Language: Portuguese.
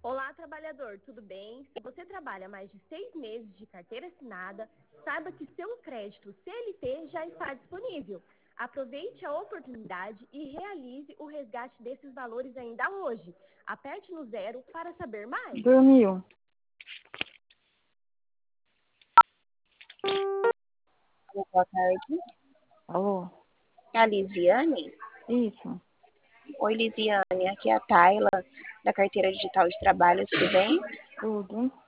Olá, trabalhador, tudo bem? Se você trabalha mais de 6 meses de carteira assinada, saiba que seu crédito CLT já está disponível. Aproveite a oportunidade e realize o resgate desses valores ainda hoje. Aperte no 0 para saber mais. Dormiu. Boa tarde. Alô? É a Lisiane? Isso. Oi, Lisiane. Aqui é a Tayla, da Carteira Digital de Trabalho. Tudo bem? Tudo.